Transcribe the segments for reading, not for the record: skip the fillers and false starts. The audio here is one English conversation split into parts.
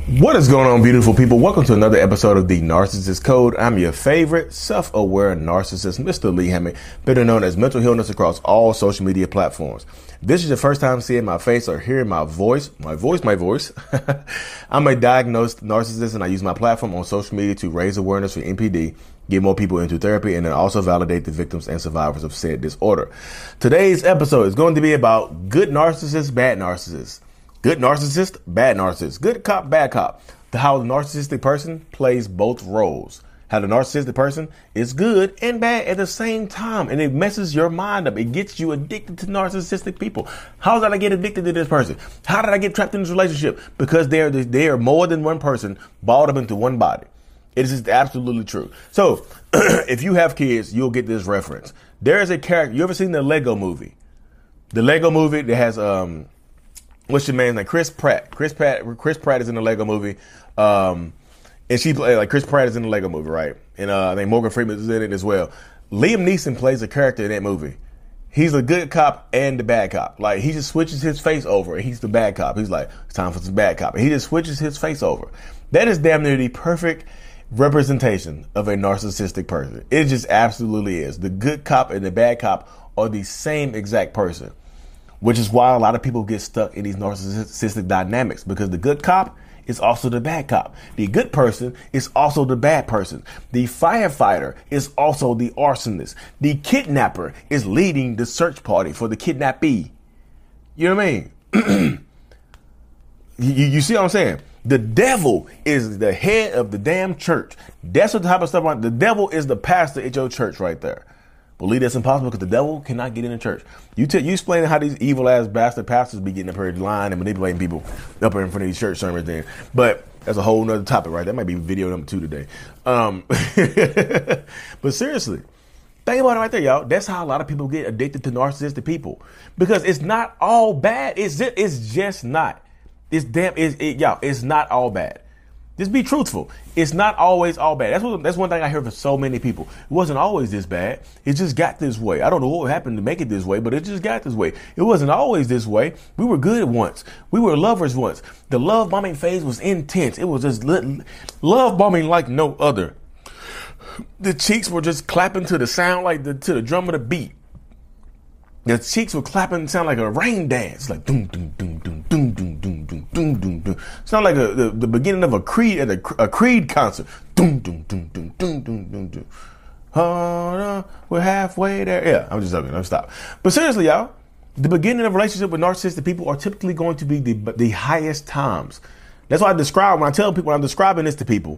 What is going on, beautiful people? Welcome to another episode of The Narcissist Code. I'm your favorite self-aware narcissist, Mr. Lee Hammond, better known as Mental Healness across all social media platforms. If this is your first time seeing my face or hearing my voice. I'm a diagnosed narcissist, and I use my platform on social media to raise awareness for NPD, get more people into therapy, and then also validate the victims and survivors of said disorder. Today's episode is going to be about good narcissists, bad narcissists. Good narcissist, bad narcissist. Good cop, bad cop. How the narcissistic person plays both roles. How the narcissistic person is good and bad at the same time. And it messes your mind up. It gets you addicted to narcissistic people. How did I get addicted to this person? How did I get trapped in this relationship? Because they are more than one person balled up into one body. It is just absolutely true. So if you have kids, you'll get this reference. There is a character. You ever seen the Lego movie? The Lego movie that has, what's your man's name? Chris Pratt. Chris Pratt is in the Lego movie. And she played, like, Chris Pratt is in the Lego movie, right? And I think Morgan Freeman is in it as well. Liam Neeson plays a character in that movie. He's the good cop and the bad cop. Like, he just switches his face over and he's the bad cop. He's like, it's time for some bad cop. And he just switches his face over. That is damn near the perfect representation of a narcissistic person. It just absolutely is. The good cop and the bad cop are the same exact person. Which is why a lot of people get stuck in these narcissistic dynamics, because the good cop is also the bad cop. The good person is also the bad person. The firefighter is also the arsonist. The kidnapper is leading the search party for the kidnappee. You know what I mean? you see what I'm saying? The devil is the head of the damn church. That's what type of stuff. The devil is the pastor at your church right there. Believe that's impossible because the devil cannot get in the church. You explain how these evil ass bastard pastors be getting up here lying and manipulating people up here in front of these church sermons then. But that's a whole nother topic, right? That might be video number 2 today. But seriously, think about it right there, y'all. That's how a lot of people get addicted to narcissistic people, because it's not all bad. It's just not. It's not all bad. Just be truthful. It's not always all bad. That's one thing I hear from so many people. It wasn't always this bad. It just got this way. I don't know what happened to make it this way, but it just got this way. It wasn't always this way. We were good once. We were lovers once. The love bombing phase was intense. It was just love bombing like no other. The cheeks were just clapping to the sound, like to the drum of the beat. The cheeks were clapping, sound like a rain dance, like doom doom doom doom doom doom doom doom doom doom doom. Sound like the beginning of a Creed at a Creed concert. Doom doom doom doom doom doom doom doom. We're halfway there. Yeah, I'm just joking. I'm stop. But seriously, y'all, the beginning of a relationship with narcissistic people are typically going to be the highest times. That's why I describe when I'm describing this to people.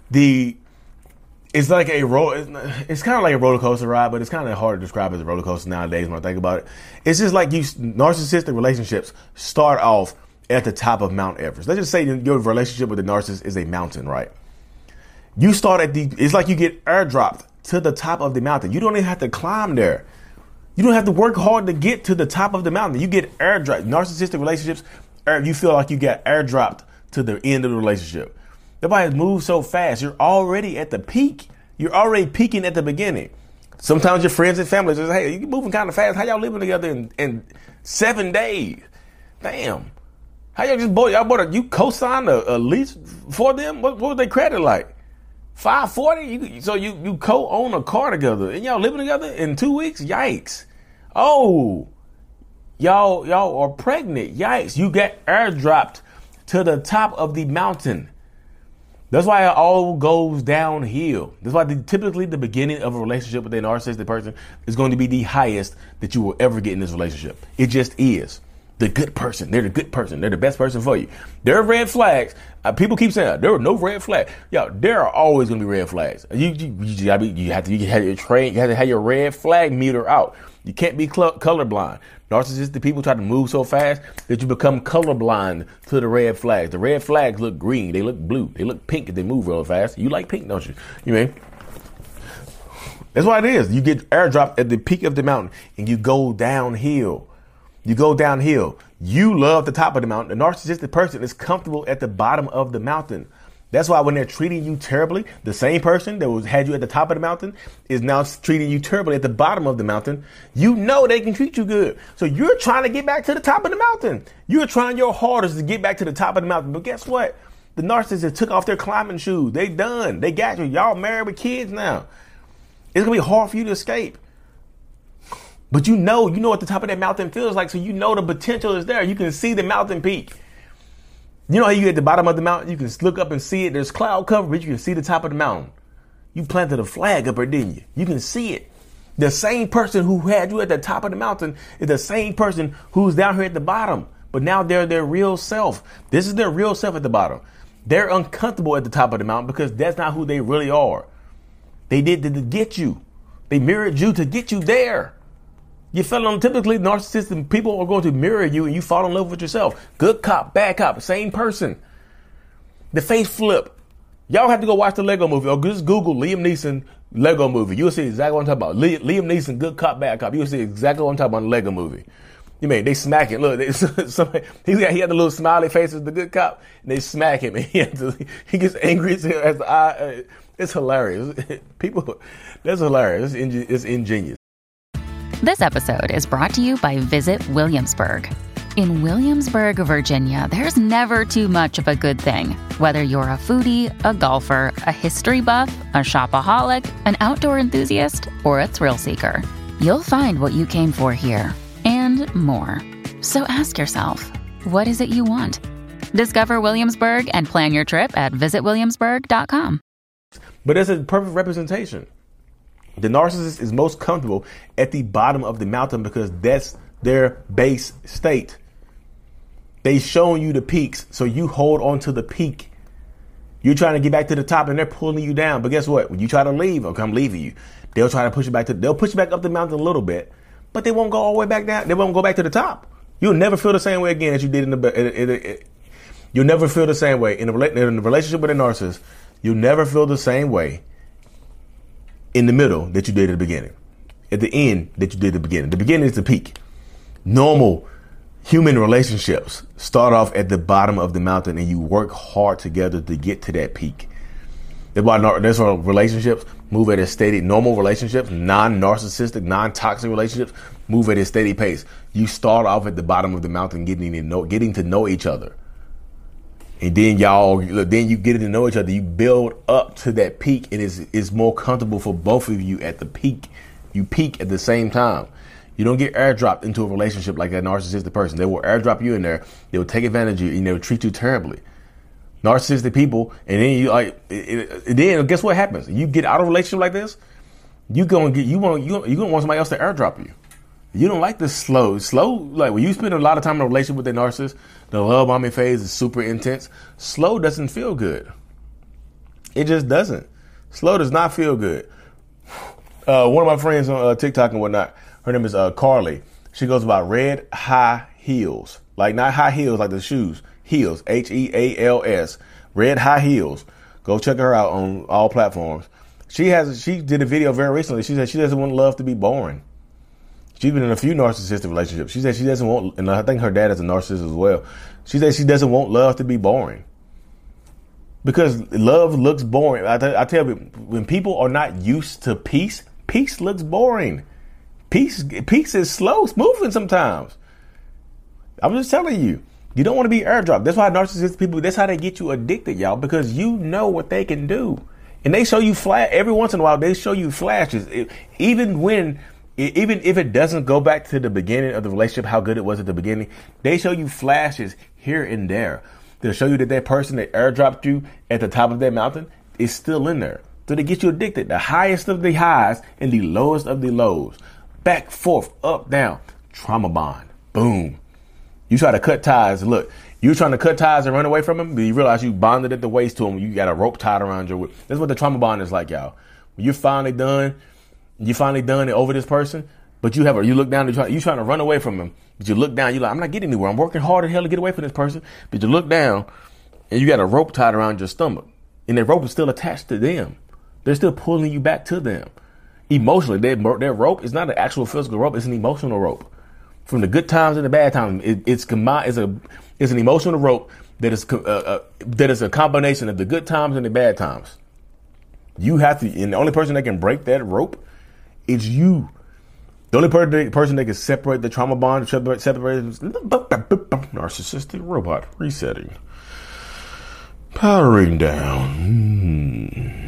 It's like it's kind of like a roller coaster ride, but it's kind of hard to describe as a roller coaster nowadays when I think about it. It's just like narcissistic relationships start off at the top of Mount Everest. Let's just say your relationship with the narcissist is a mountain, right? You start it's like you get airdropped to the top of the mountain. You don't even have to climb there. You don't have to work hard to get to the top of the mountain. You get airdropped. Narcissistic relationships, you feel like you get airdropped to the end of the relationship. Everybody moves so fast. You're already at the peak. You're already peaking at the beginning. Sometimes your friends and family just, hey, you're moving kind of fast. How y'all living together in 7 days? Damn. How you co-signed a lease for them? What was their credit like? 540? So you co-own a car together and y'all living together in 2 weeks? Yikes. Oh, y'all are pregnant. Yikes. You get airdropped to the top of the mountain. That's why it all goes downhill. That's why typically the beginning of a relationship with a narcissistic person is going to be the highest that you will ever get in this relationship. It just is. The good person. They're the good person. They're the best person for you. There are red flags. People keep saying there are no red flags. Yo, there are always going to be red flags. You have to have your red flag meter out. You can't be colorblind. Narcissistic people try to move so fast that you become colorblind to the red flags. The red flags look green. They look blue. They look pink if they move real fast. You like pink, don't you? You mean? That's what it is. You get airdropped at the peak of the mountain and you go downhill. You go downhill. You love the top of the mountain. The narcissistic person is comfortable at the bottom of the mountain. That's why when they're treating you terribly, the same person that had you at the top of the mountain is now treating you terribly at the bottom of the mountain. You know they can treat you good. So you're trying to get back to the top of the mountain. You're trying your hardest to get back to the top of the mountain. But guess what? The narcissists took off their climbing shoes. They done. They got you. Y'all married with kids now. It's going to be hard for you to escape. But you know what the top of that mountain feels like. So you know the potential is there. You can see the mountain peak. You know how you at the bottom of the mountain, you can look up and see it. There's cloud cover, but you can see the top of the mountain. You planted a flag up there, didn't you? You can see it. The same person who had you at the top of the mountain is the same person who's down here at the bottom. But now they're their real self. This is their real self at the bottom. They're uncomfortable at the top of the mountain because that's not who they really are. They did it to get you. They mirrored you to get you there. You fell on typically narcissistic people are going to mirror you and you fall in love with yourself. Good cop, bad cop, same person. The face flip. Y'all have to go watch the Lego movie or just Google Liam Neeson Lego movie. You'll see exactly what I'm talking about. Liam Neeson, good cop, bad cop. You'll see exactly what I'm talking about in the Lego movie. You mean they smack it. Look, he had the little smiley face as the good cop, and they smack him, and he gets angry as the eye. It's hilarious. People, that's hilarious. It's ingenious. This episode is brought to you by Visit Williamsburg. In Williamsburg, Virginia, there's never too much of a good thing. Whether you're a foodie, a golfer, a history buff, a shopaholic, an outdoor enthusiast, or a thrill seeker, you'll find what you came for here and more. So ask yourself, what is it you want? Discover Williamsburg and plan your trip at visitwilliamsburg.com. But it's a perfect representation. The narcissist is most comfortable at the bottom of the mountain because that's their base state. They showing you the peaks, so you hold on to the peak. You're trying to get back to the top and they're pulling you down. But guess what? When you try to leave, okay, I'm leaving you. They'll try to push you back they'll push you back up the mountain a little bit, but they won't go all the way back down. They won't go back to the top. You'll never feel the same way again as you did you'll never feel the same way in a relationship with a narcissist. You'll never feel the same way in the middle that you did at the beginning. At the end that you did at the beginning. The beginning is the peak. Normal human relationships start off at the bottom of the mountain and you work hard together to get to that peak. That's why relationships move at a steady, normal relationships, non-narcissistic, non-toxic relationships move at a steady pace. You start off at the bottom of the mountain getting to know each other. And then you get to know each other. You build up to that peak, and it's more comfortable for both of you at the peak. You peak at the same time. You don't get airdropped into a relationship like that narcissistic person. They will airdrop you in there. They will take advantage of you, and they will treat you terribly. Narcissistic people, and then then guess what happens? You get out of a relationship like this, you're gonna want somebody else to airdrop you. You don't like this slow. Like when you spend a lot of time in a relationship with a narcissist, the love bombing phase is super intense. Slow doesn't feel good. It just doesn't. Slow does not feel good. One of my friends on TikTok and whatnot, her name is Carly. She goes about red high heels, like not high heels like the shoes, heels, HEALS, red high heels. Go check her out on all platforms. She did a video very recently. She said she doesn't want love to be boring. She's been in a few narcissistic relationships. She said she doesn't want, and I think her dad is a narcissist as well. She said she doesn't want love to be boring. Because love looks boring. I tell you, when people are not used to peace, peace looks boring. Peace is slow, moving sometimes. I'm just telling you, you don't want to be airdropped. That's why narcissistic people, that's how they get you addicted, y'all, because you know what they can do. And they show you every once in a while, they show you flashes. Even if it doesn't go back to the beginning of the relationship, how good it was at the beginning, they show you flashes here and there. They'll show you that person that airdropped you at the top of that mountain is still in there. So they get you addicted. The highest of the highs and the lowest of the lows. Back, forth, up, down. Trauma bond. Boom. You try to cut ties. Look, you're trying to cut ties and run away from him, but you realize you bonded at the waist to him. You got a rope tied around your waist. That's what the trauma bond is like, y'all. When you're finally done over this person, but you look down, you're trying to run away from him, but you look down, you're like, I'm not getting anywhere. I'm working hard as hell to get away from this person. But you look down and you got a rope tied around your stomach, and that rope is still attached to them. They're still pulling you back to them. Emotionally, their rope is not an actual physical rope. It's an emotional rope. From the good times and the bad times, it's an emotional rope that is a combination of the good times and the bad times. You have to, and the only person that can break that rope is you. The only person that can separate the trauma bond, separate narcissistic robot resetting. Powering down.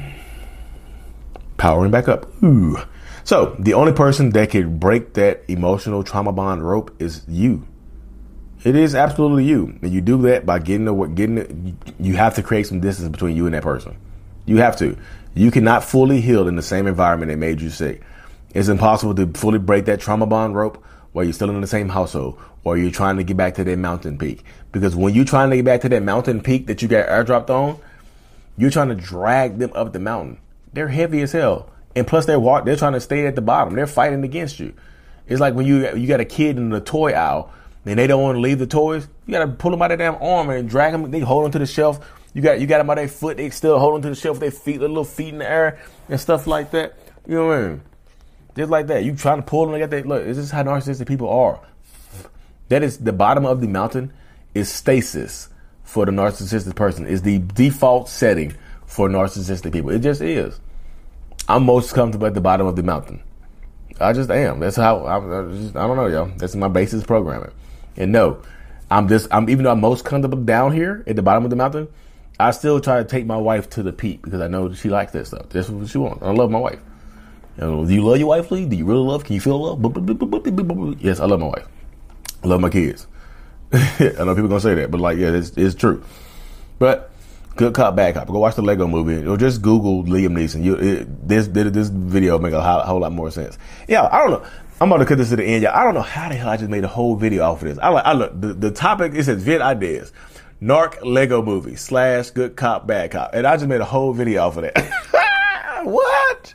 Powering back up. Ooh. So the only person that can break that emotional trauma bond rope is you. It is absolutely you. And you do that by you have to create some distance between you and that person. You have to. You cannot fully heal in the same environment that made you sick. It's impossible to fully break that trauma bond rope while you're still in the same household or you're trying to get back to that mountain peak. Because when you're trying to get back to that mountain peak that you got airdropped on, you're trying to drag them up the mountain. They're heavy as hell. And plus they're trying to stay at the bottom. They're fighting against you. It's like when you got a kid in the toy aisle and they don't want to leave the toys. You got to pull them out of their damn arm and drag them. They hold them to the shelf. You got them by their foot. They still hold them to the shelf. Their feet, their little feet in the air and stuff like that. You know what I mean? Just like that. You trying to pull them. Look, this is how narcissistic people are. That is the bottom of the mountain is stasis for the narcissistic person. Is the default setting for narcissistic people. It just is. I'm most comfortable at the bottom of the mountain. I just am. That's how I don't know, y'all. That's my basis programming. And no, I'm even though I'm most comfortable down here at the bottom of the mountain, I still try to take my wife to the peak because I know that she likes that stuff. That's what she wants. I love my wife. Do you love your wife, Lee? Do you really love? Can you feel love? Yes, I love my wife. I love my kids. I know people gonna say that, but like, yeah, it's true. But good cop, bad cop. Go watch the Lego movie or just Google Liam Neeson. This video will make a whole lot more sense. Yeah, I don't know. I'm about to cut this to the end, y'all. I don't know how the hell I just made a whole video off of this. I look the topic. It says vid ideas, narc Lego movie / good cop, bad cop, and I just made a whole video off of that. What?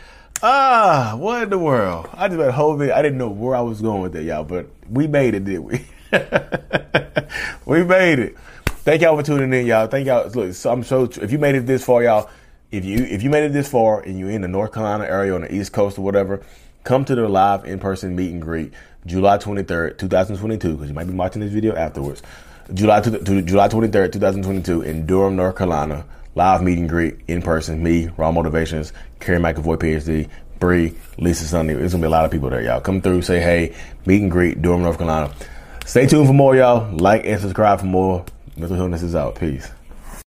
What in the world? I just made a whole video. I didn't know where I was going with that, y'all, but we made it, didn't we? We made it. Thank y'all for tuning in, y'all. Thank y'all. Look, so I'm so if you made it this far, y'all. If you made it this far and you're in the North Carolina area on the East Coast or whatever, come to the live in-person meet and greet, July 23rd, 2022, because you might be watching this video afterwards. July 23rd, 2022 in Durham, North Carolina. Live meet and greet in person. Me, Raw Motivations, Kerry McAvoy, PhD, Bree, Lisa Sunday. There's gonna be a lot of people there, y'all. Come through, say hey, meet and greet, Durham, North Carolina. Stay tuned for more, y'all. Like and subscribe for more. Mental Healness is out. Peace.